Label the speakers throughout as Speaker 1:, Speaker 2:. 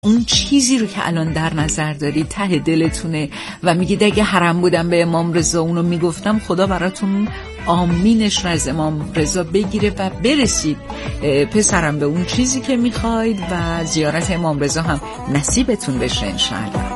Speaker 1: اون چیزی رو که الان در نظر دارید ته دلتونه و میگید اگه حرم بودم به امام رضا اونو میگفتم، خدا براتون آمینش رو از امام رضا بگیره و برسید پسرم به اون چیزی که میخواید و زیارت امام رضا هم نصیبتون بشه انشاءالله.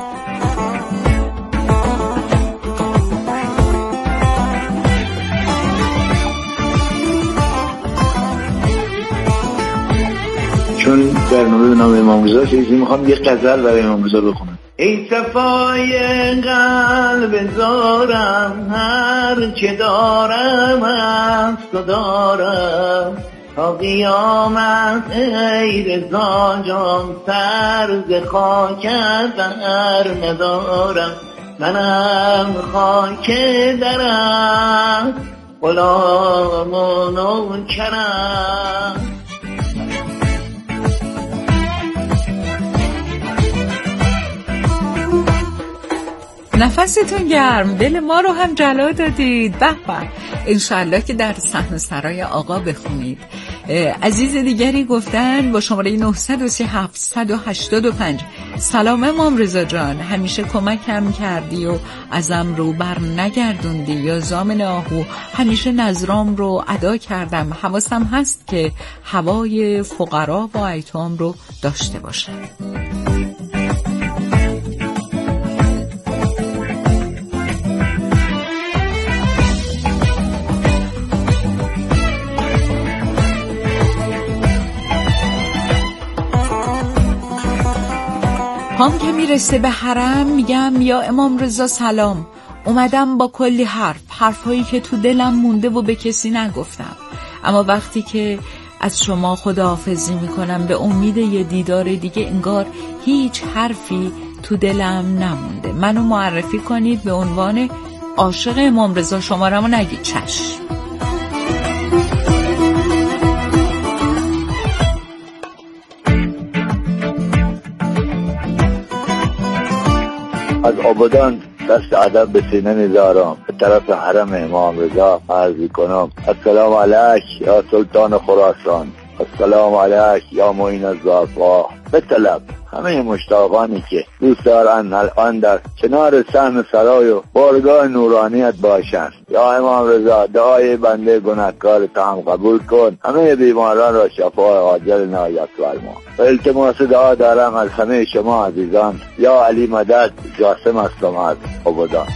Speaker 2: چون برنامه به نام امام رضا چیزی میخوام یه غزل برای امام رضا بخونم. ای صفای قلب زارم، هر چه دارم از تو دارم، تا قیامت ای رضا جان، سر ز خاکت بر ندارم. منم خاک درم، غلام و نوکرم.
Speaker 1: نفستون گرم، دل ما رو هم جلا دادید. به به، انشالله که در صحن سرای آقا بخونید. عزیز دیگری گفتن با شماره 93785 سلام امام رضا جان، همیشه کمکم کردی و ازم رو بر نگردوندی، یا زامن آهو همیشه نظرام رو ادا کردم، حواسم هست که هوای فقرا و ایتام رو داشته باشم. پام که میرسه به حرم میگم یا امام رضا سلام، اومدم با کلی حرفایی که تو دلم مونده و به کسی نگفتم، اما وقتی که از شما خداحافظی میکنم به امید یه دیدار دیگه، انگار هیچ حرفی تو دلم نمونده. منو معرفی کنید به عنوان عاشق امام رضا، شمارمو نگید. چشم.
Speaker 2: از آبادان دست ادب به سینه میذارم، به طرف حرم امام رضا عرض کنم السلام علیک یا سلطان خراسان، السلام علیک یا معین الضعفا. به طلب همه مشتاقانی که دوست دارن الان در کنار صحن سرای و بارگاه نورانیت باشن، یا امام رضا دعای بنده گناهکار تا هم قبول کن، همه بیماران را شفای عاجل عنایت فرما. و التماس دعا دارم از همه شما عزیزان. یا علی مدد، جاسم هستم از آبادان.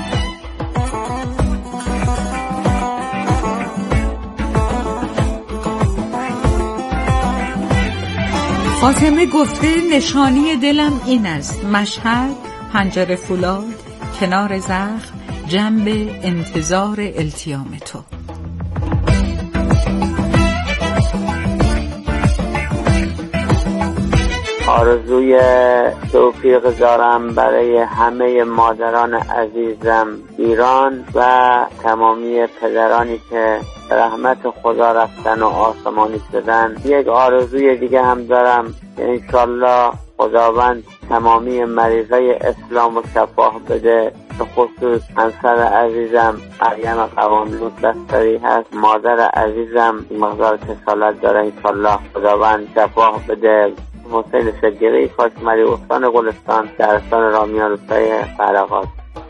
Speaker 1: فاطمه گفته نشانی دلم این است، مشهد، پنجره فولاد، کنار زخم، جنب انتظار التیام تو.
Speaker 3: آرزوی توفیق دارم برای همه مادران عزیزم ایران و تمامی پدرانی که رحمت خدا رفتن و آسمانی شدن. یک آرزوی دیگه هم دارم که انشالله خداوند تمامی مریضای اسلام و شفا بده، به خصوص همسر عزیزم مریم قواملوس بستری هست، مادر عزیزم مقدار کسالت داره، انشالله خداوند شفا بده. حسین صدیقی کاشمری استان گلستان شهرستان رامیان روستای فرقات.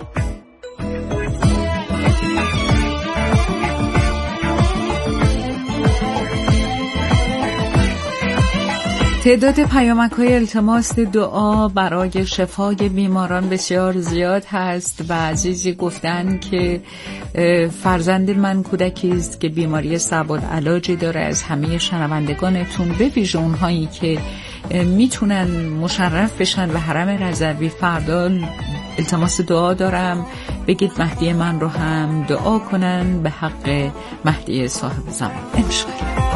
Speaker 1: تعداد پیامک‌های التماس دعا برای شفای بیماران بسیار زیاد هست و عزیزی گفتن که فرزند من کودکی است که بیماری صعب العلاجی داره. از همه شنوندگانتون به ویژه اونهایی که میتونن مشرف بشن و حرم رضوی فردا التماس دعا دارم، بگید مهدی من رو هم دعا کنن به حق مهدی صاحب زمان انشاءالله.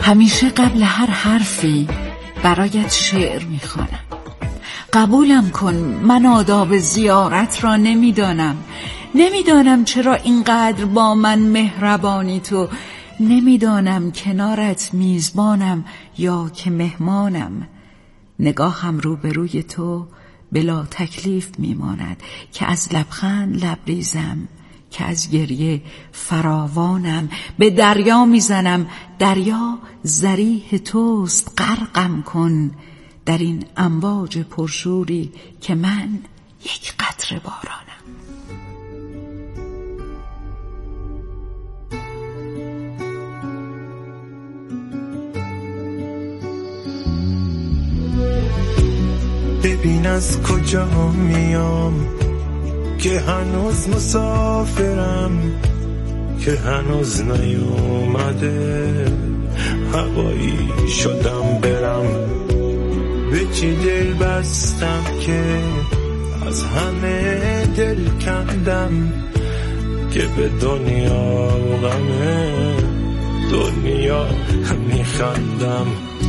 Speaker 1: همیشه قبل هر حرفی برایت شعر میخوانم. قبولم کن، من آداب زیارت را نمیدانم چرا اینقدر با من مهربانی تو. نمیدانم کنارت میزبانم یا که مهمانم. نگاهم روبروی تو بلا تکلیف میماند، که از لبخند لبریزم، که از گریه فراوانم. به دریا میزنم، دریا ذریح توست، غرقم کن در این امواج پرشوری که من یک قطره بارانم.
Speaker 4: ببین از کجا میام، که هنوز مسافرم، که هنوز نیومده هوایی شدم برم. به چی دل بستم که از همه دل کندم، که به دنیا غمه دنیا میخندم.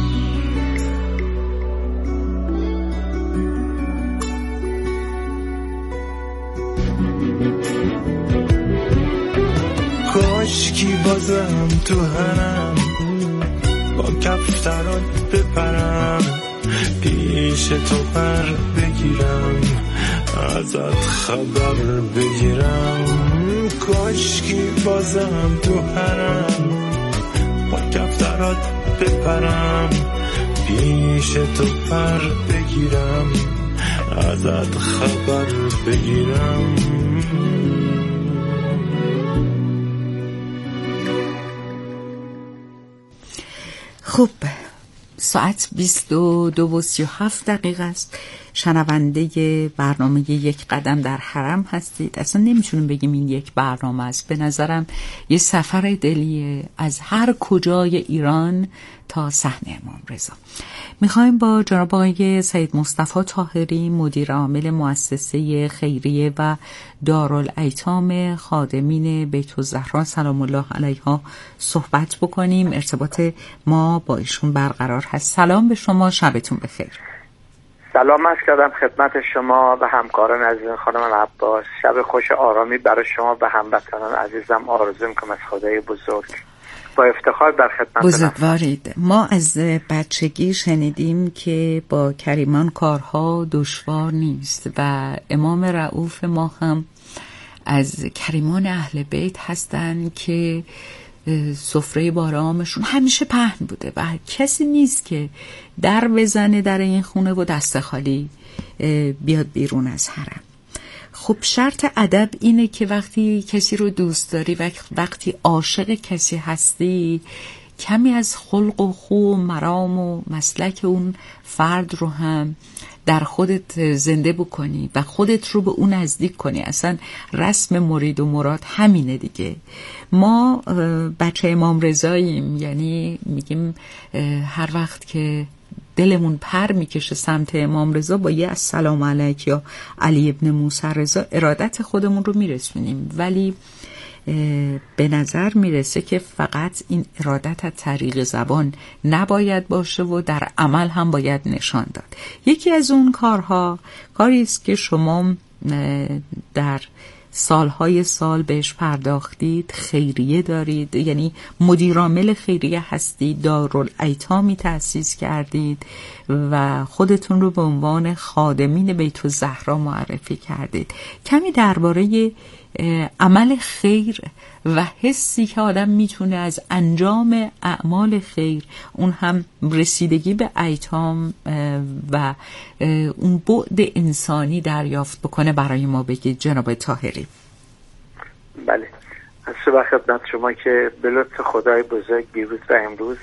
Speaker 4: کاشکی بازم تو حرم با کفترات بپرم، پیش تو پر بگیرم، ازت خبر بگیرم. کاشکی بازم تو حرم با کفترات بپرم، پیش تو پر بگیرم، ازت خبر بگیرم.
Speaker 1: خب، ساعت 22:37 است. شنونده برنامه یک قدم در حرم هستید. اصلا نمیتونیم بگیم این یک برنامه است. به نظرم یه سفر دلیه از هر کجای ایران تا صحنه امام رضا. میخوایم با جناب آقای سید مصطفی طاهری، مدیر عامل مؤسسه خیریه و دارالایتام خادمین بیت الزهرا سلام الله علیها صحبت بکنیم. ارتباط ما با ایشون برقرار هست. سلام به شما، شبتون بخیر.
Speaker 5: سلام عرض کردم خدمت شما و همکاران عزیزم. خانم عباس، شب خوش آرامی برای شما و هموطنان عزیزم آرزو می‌کنم از خدای بزرگ. با افتخار در خدمت
Speaker 1: بزرگوارید. ما از بچگی شنیدیم که با کریمان کارها دشوار نیست و امام رؤوف ما هم از کریمان اهل بیت هستن که سفره بارامشون همیشه پهن بوده و کسی نیست که در بزنه در این خونه و دست خالی بیاد بیرون از حرم. خب شرط ادب اینه که وقتی کسی رو دوست داری و وقتی عاشق کسی هستی، کمی از خلق و خو و مرام و مسلک اون فرد رو هم در خودت زنده بکنی و خودت رو به اون نزدیک کنی. اصلا رسم مرید و مراد همینه دیگه. ما بچه امام رضاییم، یعنی میگیم هر وقت که دلمون پر میکشه سمت امام رضا با یه السلام علیک یا علی ابن موسی رضا ارادت خودمون رو میرسونیم، ولی به نظر میرسه که فقط این ارادت از طریق زبان نباید باشه و در عمل هم باید نشان داد. یکی از اون کارها کاری است که شما در سالهای سال بهش پرداختید، خیریه دارید، یعنی مدیرعامل خیریه هستید، دارالایتامی تأسیس کردید و خودتون رو به عنوان خادمین بیت الزهرا معرفی کردید. کمی درباره عمل خیر و حسی که آدم میتونه از انجام اعمال خیر، اون هم رسیدگی به ایتام و اون بعد انسانی دریافت بکنه برای ما بگید جناب طاهری.
Speaker 5: بله، از صبح خدمت شما که به لطف خدای بزرگ دیروز و امروز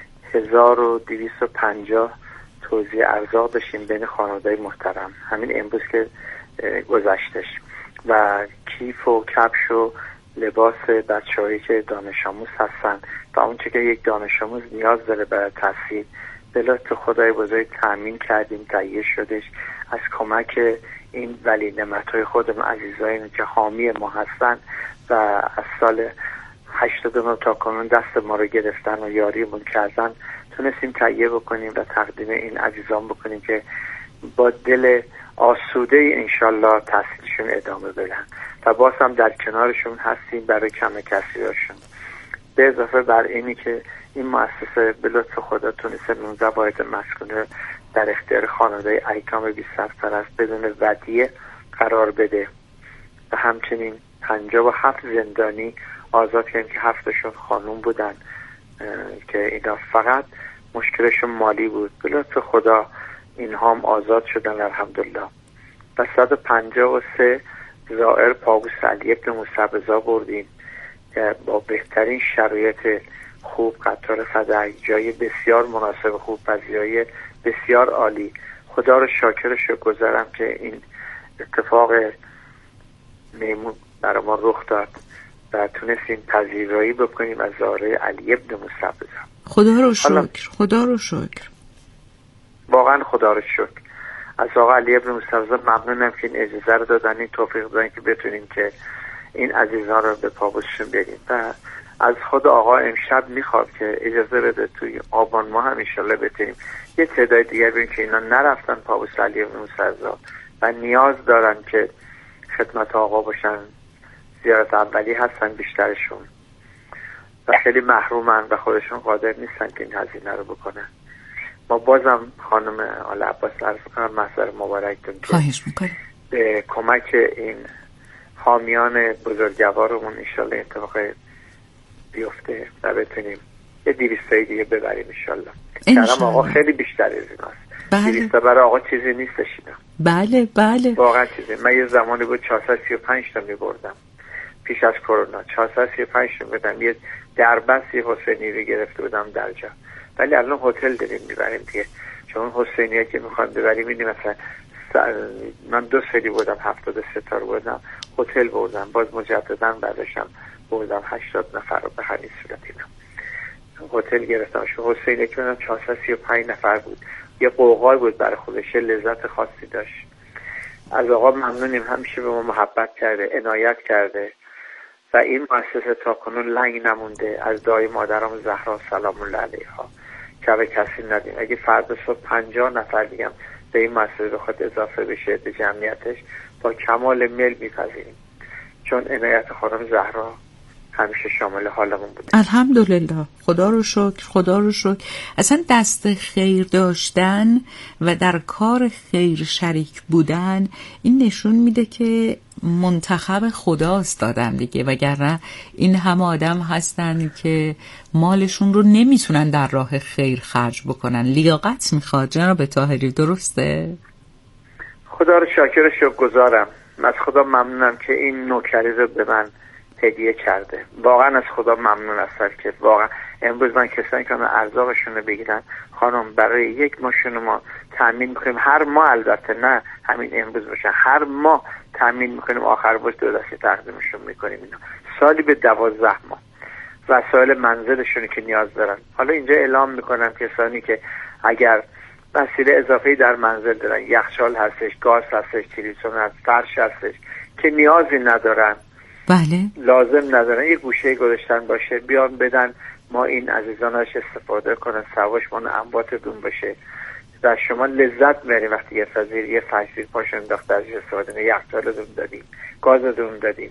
Speaker 5: 1250 توزیع ارزاق داشتیم بین خانواده‌های محترم. همین امروز که گذشتش و کیف و کفش و لباس بچه‌هایی که دانش آموز هستن و اون چه که یک دانش آموز نیاز داره برای تحصیل به لطف خدای بزرگ تامین کردیم، تهیه شدش از کمک این ولی نعمت‌های خودمون عزیزایی که حامی ما هستن و از سال 89 تا کنون دست ما رو گرفتن و یاریمون کردن، تونستیم تهیه بکنیم و تقدیم این عزیزان بکنیم که با دل آسوده انشالله تحصیلشون ادامه بدن و باز هم در کنارشون هستیم برای کم کسریاشون. به اضافه بر اینی که این مؤسسه به لطف خدا تونسته 19 واحد مسکونی در اختیار خانواده ایتام 20 سرپرست بدون ودیعه قرار بده و همچنین 57 زندانی آزاد کردیم که 7شون خانوم بودن که اینا فقط مشکلشون مالی بود. به لطف خدا اینها هم آزاد شدن الحمدلله. و 153 زائر پاووس علی ابن موسی رضا بردیم که با بهترین شرایط خوب، قطار فدای، جای بسیار مناسب خوب، پذیرایی بسیار عالی. خدا رو شاکرش گذارم که این اتفاق میمون برای ما رخ داد و تونستیم پذیرایی بکنیم از زائر علی ابن موسی رضا.
Speaker 1: خدا رو شکر، خدا رو شکر،
Speaker 5: واقعا خدا رو شکر. از آقا علی ابن موسی رضا ممنونم که این اجازه رو دادن، این توفیق دادن که بتونیم که این عزیزان رو به پاووسشون بریم. و از خود آقا امشب میخواد که اجازه بده توی آبان ماه هم انشالله بتونیم یه تعداد دیگر بریم که اینا نرفتن پاووس علی ابن موسی رضا و نیاز دارن که خدمت آقا باشن، زیارت اولی هستن بیشترشون و خیلی محرومن و خودشون قادر نیستن که این هزینه رو بکنن. ما بازم خانم آل عباس عرض کنم محضر مبارکتون که به کمک این حامیان بزرگوارمون انشالله اتفاق بیفته و بتونیم یه 200 دیگه ببریم انشالله. کرم آقا خیلی بیشتر از این هست. 200 برای آقا چیزی نیستش اینا.
Speaker 1: بله بله
Speaker 5: واقعا چیزی. من یه زمانی بود 435 تا میبردم پیش از کرونا، 435 تا میبردم. یه دربستی حسینی رو گرفته بودم در جا، ولی الان هتل داریم میبریم دیگه، چون حسینیه که میخوام ببریم اینی مثلا من 2 سری بودم 73 تا رو بودم هتل بردم، باز مجددا بعدشم بردم 80 نفر رو به همین صورت اینا هتل گرفتم. حسینیه که من 435 نفر بود، یه قوقای بود برای خودش، لذت خاصی داشت. از آقا ممنونیم، همیشه به ما محبت کرده، عنایت کرده و این مؤسسه تا کنون لنگ نمونده. از دعای مادرم زهرا سلام الله علیها که به کسی ندیم. اگه فردا صبح 50 نفر دیگه به این مؤسسه بخواد اضافه بشه به جمعیتش با کمال میل میپذیریم، چون عنایت خانم زهرا همیشه شامل حالمون بوده.
Speaker 1: الحمدلله، خدا رو شکر، خدا رو شکر. اصلا دست خیر داشتن و در کار خیر شریک بودن این نشون میده که منتخب خداست دادم دیگه، وگرنه این همه آدم هستن که مالشون رو نمیتونن در راه خیر خرج بکنن. لیاقت میخواد جناب طاهری، درسته؟
Speaker 5: خدا رو شاکر شکرگزارم، از خدا ممنونم که این نوکری رو به من هدیه کرده. واقعا از خدا ممنون هستم که واقعا امروز من کسانی که ارزاقشون رو بگیرن خانم برای یک ماشین ما تامین میکنیم هر ماه، البته نه همین امروز باشه، هر ماه تامین میکنیم، آخر باش 2 دسته تقدیمشون میکنیم. اینا سالی به 12 ماه وسایل منزلشون که نیاز دارن. حالا اینجا اعلام میکنم کسانی که اگر وسیله اضافه‌ای در منزل دارن، یخچال هستش، گاز هستش، تلویزیون هست، فرش هستش که نیازی ندارن،
Speaker 1: بله
Speaker 5: لازم ندارن، یه گوشه گذاشتن باشه بیان بدن، ما این عزیزانش استفاده کنن، سواش من انبات دون باشه و شما لذت میبرید وقتی یه فضیل یه فجر پاشون انداخته ازش استفاده کنید. یخچال دون دادیم، گاز دون دادیم،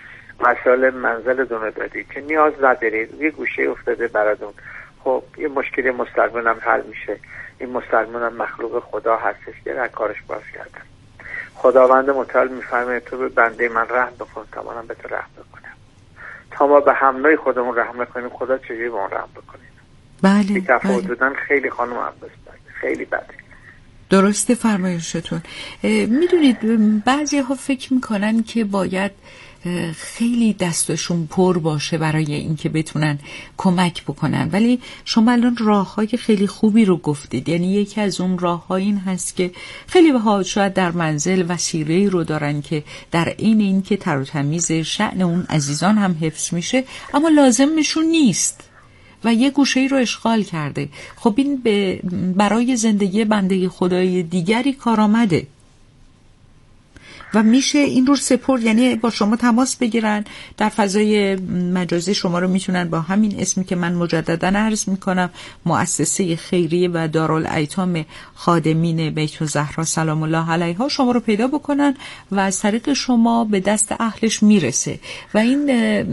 Speaker 5: مسائل منزل دون دادیم که نیاز ندارید، یه گوشه افتاده براتون. خب یه مشکلی مسلمان هم حل میشه. این مسلمان هم مخلوق خدا هستش که در کارش باز کردن. خداوند متعال میفرماید تو به بنده من رحم بکن تا منم به تو رحم بکنم. تا ما به همراه خودمون رحم کنیم خدا چجوری به ما رحم بکنه؟
Speaker 1: بله
Speaker 5: تفاوت دادن خیلی خانم عباس خیلی بده.
Speaker 1: درسته فرمایشتون. میدونید بعضی ها فکر میکنن که باید خیلی دستشون پر باشه برای اینکه بتونن کمک بکنن، ولی شما الان راههای خیلی خوبی رو گفتید. یعنی یکی از اون راه‌ها این هست که خیلی ها شاید در منزل وسیله‌ای رو دارن که در عین این که تر و تمیز شأن اون عزیزان هم حفظ میشه اما لازمشون نیست و یه گوشه‌ای رو اشغال کرده. خب این برای زندگی بنده خدای دیگری کارآمده. و میشه این رو سپرد، یعنی با شما تماس بگیرن در فضای مجازی، شما رو میتونن با همین اسمی که من مجددا عرض میکنم، مؤسسه خیریه و دارالایتام خادمین بیت الزهرا سلام الله علیها، شما رو پیدا بکنن و از طریق شما به دست اهلش میرسه. و این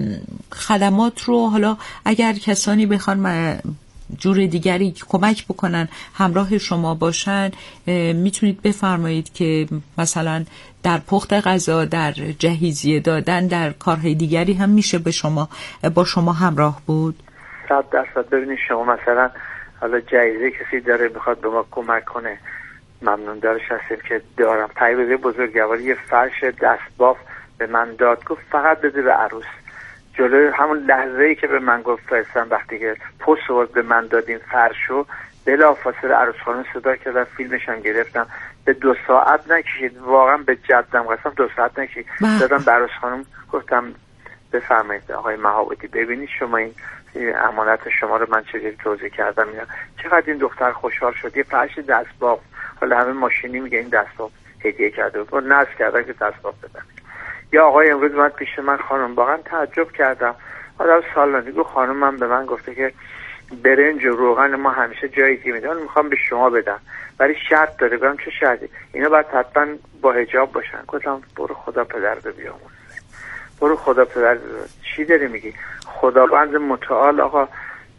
Speaker 1: خدمات رو حالا اگر کسانی بخوان جور دیگری کمک بکنن، همراه شما باشن، میتونید بفرمایید که مثلا در پخت غذا، در جهیزیه دادن، در کارهای دیگری هم میشه با شما همراه بود؟
Speaker 5: 100%. ببینید شما مثلا حالا جایزه کسی داره میخواد به ما کمک کنه، ممنون دارش هستیم که دارم. طیبه بزرگواری یه فرش دستباف به من داد، گفت فقط بده به عروس. جلوی همون لحظه‌ای که به من گفت فرستم، وقتی که پست به من دادین فرشو، بلافاصله عروس خانم صدا کردن، فیلمش هم گرفتم. به 2 ساعت نکشید، واقعا به جدم قسم 2 ساعت نکشید. دادم به عروس خانم، گفتم بفرمایید آقای مهابادی، ببینید شما این امانت شما رو من چجوری توضیح کردم، اینا چقدر این دختر خوشحال شد. یه فرش دستباف، حالا همه ماشینی میگه این دستباف هدیه کرده بود، ناز کردن که دستباف بدن. یا آقای امروز من پیش من، خانم واقعا تعجب کردم، آدم سالانی گفت خانم من به من گفته که برنج و روغن ما همیشه جایی دیگه میدن، میخوام به شما بدم ولی شرط داره. گفتم چه شرطی؟ اینا باید حتما با حجاب باشن. گفتم برو خدا پدر رو بیاموز، برو خدا پدر چی داری میگی؟ خداوند متعال آقا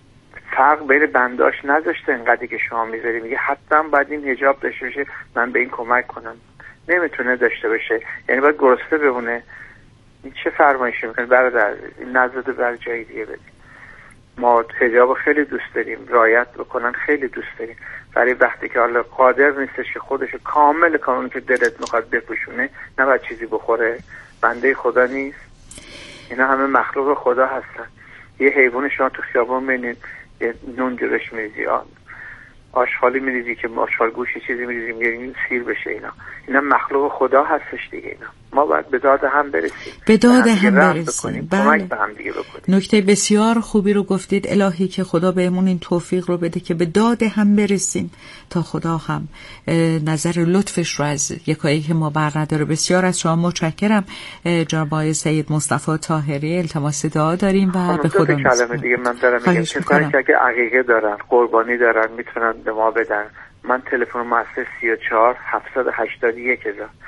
Speaker 5: فرق بین بنداش نذاشته اینقدری که شما میذاری، میگه حتما باید این حجاب داشته باشه من به این کمک کنم. نمیتونه داشته باشه، یعنی باید گرسنه بمونه. این چه فرمایشی میکنه برادر؟ این نذاده بر جای دیگه بدیم. ما حجاب خیلی دوست داریم، رعایت بکنن خیلی دوست داریم، ولی وقتی که حالا قادر نیستش که خودش کامل که دلت میخواد بپوشونه، نباید چیزی بخوره. بنده خدا نیست؟ اینا همه مخلوق خدا هستن. یه حیوان شما تو خیابون میبینید، یه نون جلوش میریزی، آشغالی میریزی که آشغال گوشی چیزی میریزی میگه این سیر بشه، اینا مخلوق خدا هستش دیگه. اینا ما باید به داد هم برسیم،
Speaker 1: به داد هم برسیم.
Speaker 5: کمک به هم دیگه بکنیم.
Speaker 1: نکته بسیار خوبی رو گفتید. الهی که خدا بهمون این توفیق رو بده که به داد هم برسیم تا خدا هم نظر لطفش رو از یکایی که ما بر نداره. بسیار از شما متشکرم جناب آقای سید مصطفی طاهری. التماس دعا داریم و به خدا میسپاریم.
Speaker 5: کلمه دیگه من دارم میگم کسانی که عقیقه دارن، قربانی دارن، میتونن به ما بدن. من تلفن مؤسسه 34 781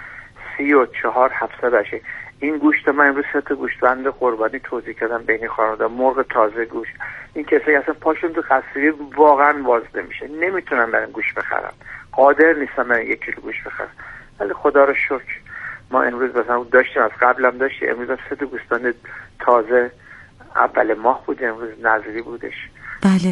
Speaker 5: 34 780. این گوشت من امروز 3 تا گوشتبند قربانی توزیع کردم بین خانواده، مرغ تازه گوشت. این کسایی اصلا پاشون تو قصری واقعا باز نمیشه، نمیتونن برن گوشت بخرن، قادر نیستن برن 1 کیلو گوشت بخرن. ولی خدا رو شکر ما امروز مثلا داشتیم، از قبلم داشتیم، امروز 3 تا گوشتبند تازه اول ماه بود، امروز نظری بودش.
Speaker 1: بله.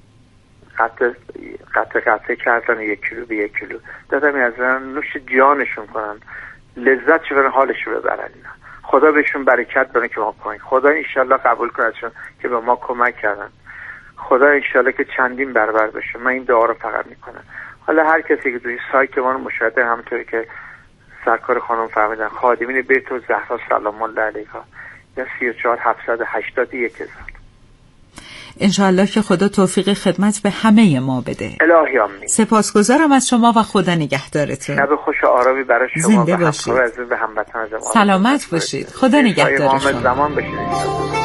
Speaker 5: قطعه کردن 1 کیلو به 1 کیلو دادم، از نوش جانشون کنن، لذت چه برن، حالشو ببرن. خدا بهشون برکت بده که ما کنیم. خدا انشالله قبول کنه که به ما کمک کردن. خدا انشالله که چندین برابر بشه. من این دعا رو فقط میکنم. حالا هر کسی که توی سایت ما رو مشاهده، همونطوری که سرکار خانم فهمیدن، خادمین بیت الزهرا سلام الله علیها، یا 34 781
Speaker 1: انشاءالله که خدا توفیق خدمت به همه ما بده.
Speaker 5: الهی آمین.
Speaker 1: سپاسگزارم از شما و خدا نگهدارتون.
Speaker 5: شب خوش و آرامی برای شما.
Speaker 1: زنده باشید.
Speaker 5: به هموطنان
Speaker 1: سلامت باشید. خدا نگهدار شما.
Speaker 5: زمان باشید.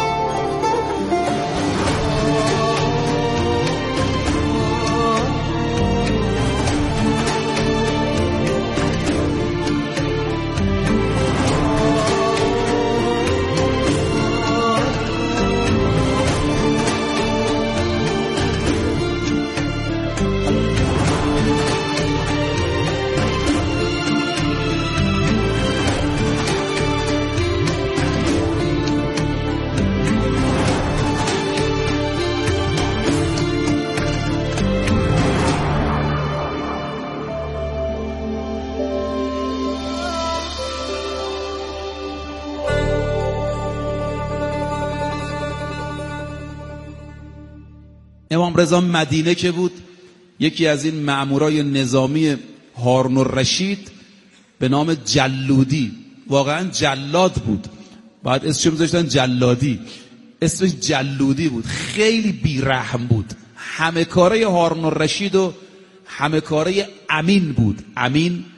Speaker 6: امام رضا مدینه که بود، یکی از این مأمورای نظامی هارون الرشید به نام جلودی، واقعا جلاد بود، بعد اسمش میذاشتن جلادی، اسمش جلودی بود، خیلی بیرحم بود، همه کاره هارون الرشید و همه کاره امین بود. امین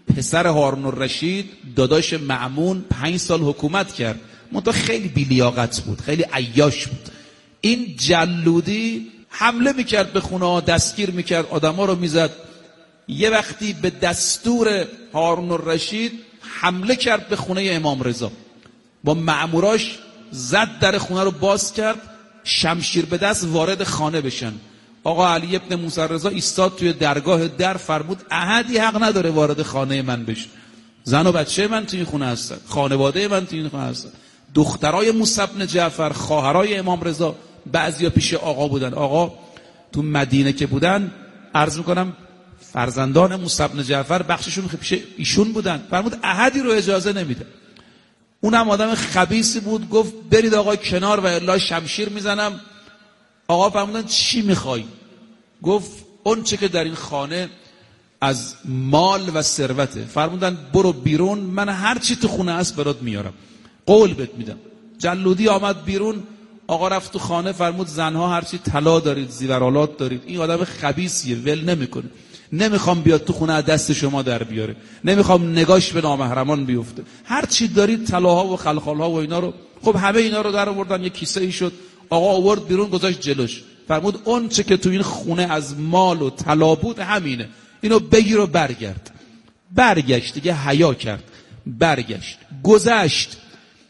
Speaker 6: پسر هارون الرشید داداش مأمون 5 سال حکومت کرد، منتها خیلی بی‌لیاقت بود، خیلی عیاش بود. این جلودی حمله میکرد به خونه ها، دستگیر میکرد، آدما رو میزد. یه وقتی به دستور هارون الرشید حمله کرد به خونه امام رضا، با مأموراش زد، در خونه رو باز کرد، شمشیر به دست وارد خانه بشن. آقا علی ابن موسی رضا ایستاد توی درگاه در، فرمود احدی حق نداره وارد خانه من بشه. زن و بچه من توی این خونه هستن، خانواده من توی این خونه هستن، دخترای موسی بن جعفر، خواهرای امام رضا، بعضیا پیش آقا بودن. آقا تو مدینه که بودن، عرض میکنم فرزندان موسی بن جعفر بخششون پیش ایشون بودن. فرمود احدی رو اجازه نمیده. اونم آدم خبیثی بود، گفت برید آقا کنار و الا شمشیر میزنم. آقا فرمودن چی میخوای؟ گفت اون چه که در این خانه از مال و ثروته. فرمودن برو بیرون، من هر چی تو خونه است برات میارم، قول بهت میدم. جلودی آمد بیرون، آقا رفت تو خانه، فرمود زنها هر چی طلا دارید، زیورالات دارید. این آدم خبیثیه، ول نمیکنه، نمیخوام بیاد تو خونه دست شما در بیاره، نمیخوام نگاش به نامحرمان بیفته، هر چی دارید طلاها و خلخالها و اینا رو. خب همه اینا رو در آوردن، یه کیسه ای شد، آقا آورد بیرون گذاشت جلوش. فرمود اون چه که تو این خونه از مال و طلا بود همینه، اینو بگیر و برگرد. برگشت دیگه، حیا کرد، برگشت، گذشت.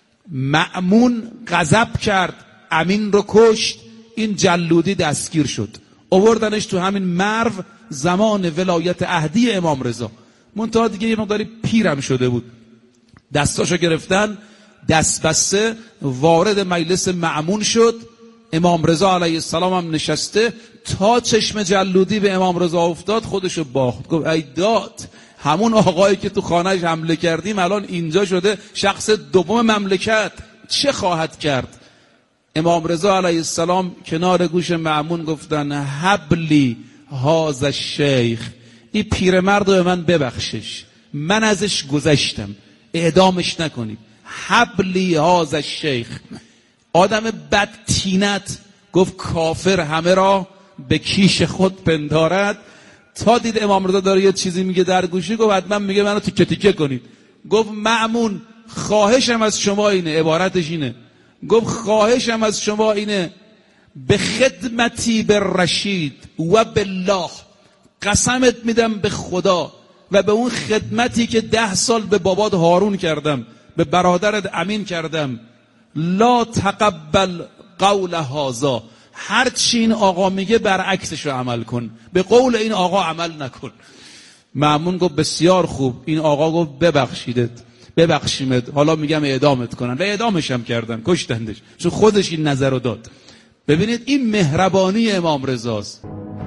Speaker 6: مأمون غضب کرد، امین رو کشت. این جلودی دستگیر شد، آوردنش تو همین مرو زمان ولایت عهدی امام رضا. منتها دیگه یه مقداری پیرم شده بود، دستاشو گرفتن، دست بسته وارد مجلس مأمون شد. امام رضا علیه السلام هم نشسته. تا چشم جلودی به امام رضا افتاد خودشو باخت، گفت ای داد، همون آقایی که تو خانهش حمله کردیم الان اینجا شده شخص دوم مملکت، چه خواهد کرد؟ امام رضا علیه السلام کنار گوش مأمون گفتن حبلی هاذا الشیخ، این پیرمرد رو به من ببخشش، من ازش گذشتم، اعدامش نکنید. حبلی هاذا الشیخ. آدم بدتینت گفت کافر همه را به کیش خود پندارد. تا دید امام رضا داره یه چیزی میگه در گوشی، گفت حتما میگه منو تیکه تیکه کنید. گفت مأمون خواهشم از شما اینه، عبارتش اینه، گفت خواهشم از شما اینه، به خدمتی به رشید و بالله، قسمت میدم به خدا و به اون خدمتی که 10 سال به بابات هارون کردم، به برادرت امین کردم، لا تقبل قول هذا، هر چی این آقا میگه برعکسش رو عمل کن، به قول این آقا عمل نکن. مأمون گفت بسیار خوب. این آقا گفت ببخشیمت، حالا میگم اعدامت کنن. و اعدامش هم کردن، کشتندش، چون خودش این نظر رو داد. ببینید این مهربانی امام رضاست.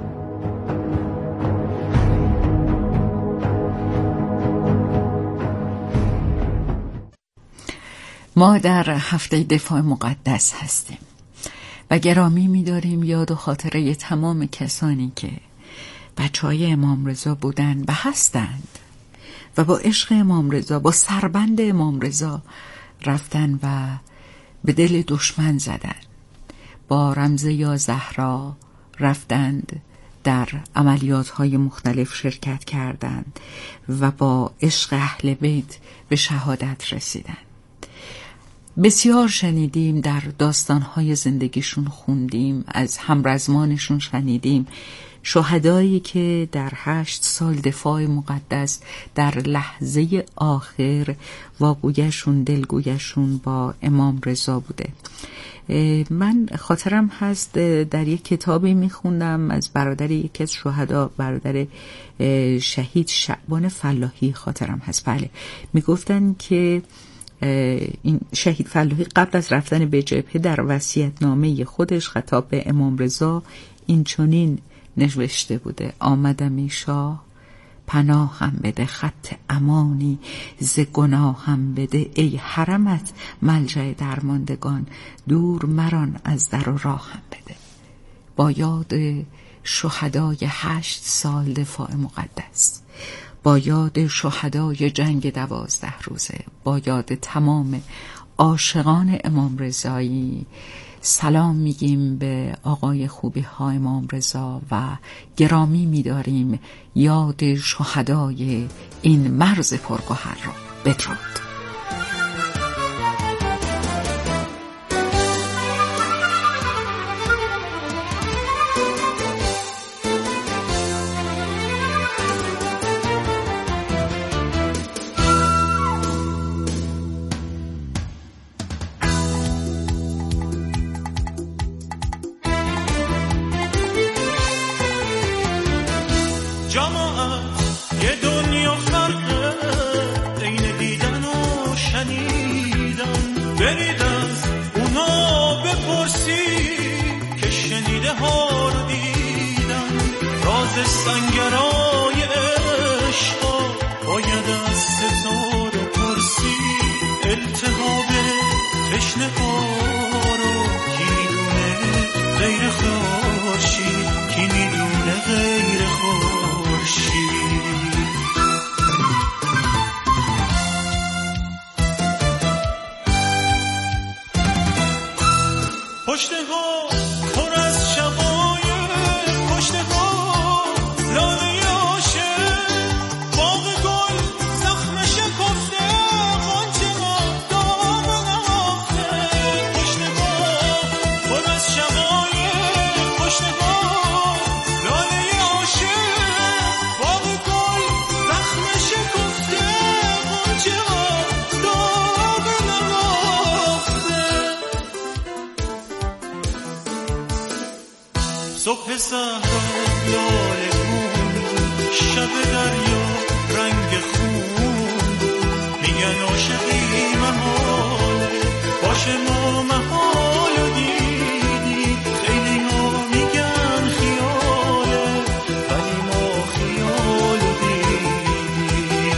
Speaker 1: ما در هفته دفاع مقدس هستیم و گرامی می‌داریم یاد و خاطره تمام کسانی که بچه‌های امام رضا بودند و هستند و با عشق امام رضا، با سربند امام رضا رفتن و به دل دشمن زدن. با رمزه یا زهرا رفتند، در عملیات‌های مختلف شرکت کردند و با عشق اهل بیت به شهادت رسیدند. بسیار شنیدیم، در داستان‌های زندگیشون خوندیم، از همرزمانشون شنیدیم، شهدایی که در 8 سال دفاع مقدس در لحظه آخر واگویشون، دلگویشون با امام رضا بوده. من خاطرم هست در یک کتابی میخوندم از برادر یکی از شهدا، برادر شهید شعبان فلاحی خاطرم هست، بله، میگفتن که این شهید فلاحی قبل از رفتن به جبهه در وصیت‌نامه خودش خطاب به امام رضا این چنین نوشته بوده: آمدمی شاه پناهم بده، خط امانی ز گناهم بده، ای حرمت ملجأ درماندگان، دور مران از در و راهم بده. با یاد شهدای 8 سال دفاع مقدس، با یاد شهدای جنگ 12 روزه، با یاد تمام عاشقان امام رضایی سلام میگیم به آقای خوبی ها امام رضا و گرامی می‌داریم یاد شهدای این مرز پرگوهر را. بدرود.
Speaker 4: سنگرای عشقا باید از ستاره پرسی التهاب تشنه ها رو کی میدونه غیر خورشید، کی میدونه غیر خورشید. پشت ها پر از شبای پشت ها لاله عاشق باغ گل زخم شکفته غنچه ها داغ نهفته. پشت ها پر از شبای پشت ها لاله عاشق باغ گل زخم شکفته غنچه ها داغ نهفته. صبح صحرا لاله شب دریا رنگ خون میگن عاشقی محاله باشه ما محال و دیدی. خیلی ها میگن خیاله ولی ما خیال و دیدی.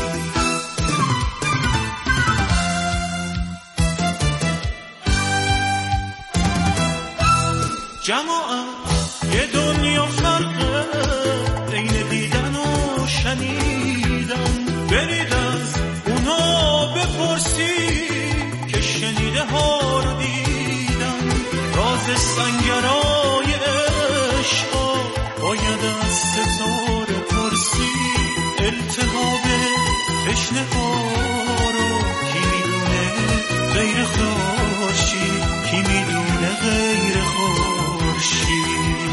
Speaker 4: جماعت یه دنیا فرقه بین دیدن و شنیدن. برید از اونا بپرسی که شنیده ها رو دیدن. راز سنگرای عشقا باید از ستاره پرسی التهاب تشنه ها رو کی میدونه غیر خورشید، کی میدونه غیر خورشید.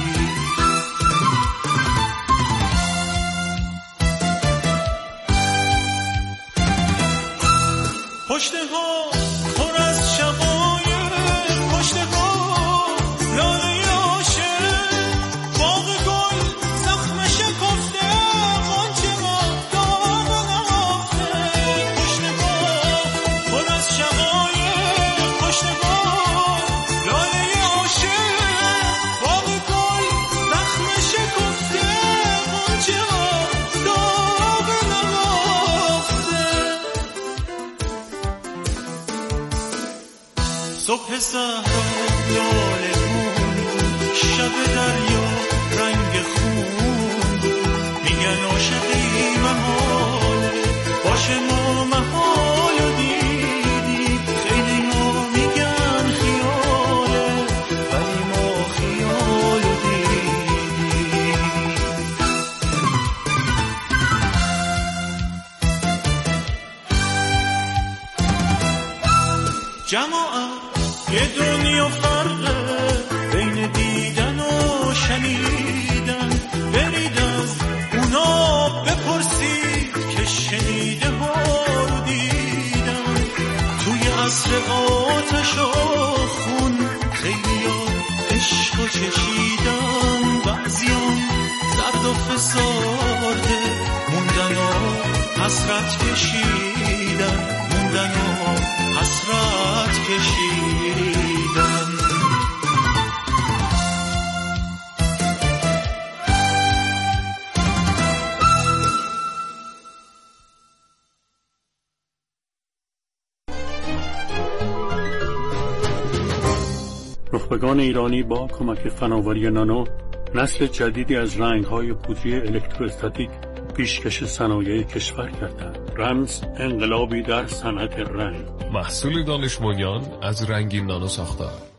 Speaker 4: پشت ها پر از شبای پشت ها لاله عاشق باغ گل زخم شکفته غنچه ها داغ نهفته. پشت ها پر از شبای پشت ها لاله عاشق باغ گل زخم شکفته غنچه ها داغ نهفته. صبح صحرا لاله گون شب دریا رنگ خون میگن عاشقی محاله باشه ما محال و دیدی. خیلی ها میگن خیاله ولی ما خیال و دیدی. جماعت یه دنیا فرقه بین دیدن و شنیدن. برید از اونا بپرسید که شنیده ها رو دیدن. توی عصر آتش و خون خیلی ها عشق و چشیدن. بعضیان زرد و فسارده موندن و حسرت کشیدن. موندن و حسرت کشیدن.
Speaker 7: نخبگان ایرانی با کمک فناوری نانو نسل جدیدی از رنگ‌های پودری الکتروستاتیک پیشکش صنایع کشور کردند. رمز انقلابی در صنعت رنگ.
Speaker 8: محصول دانش بنیان از رنگین نانو ساختار.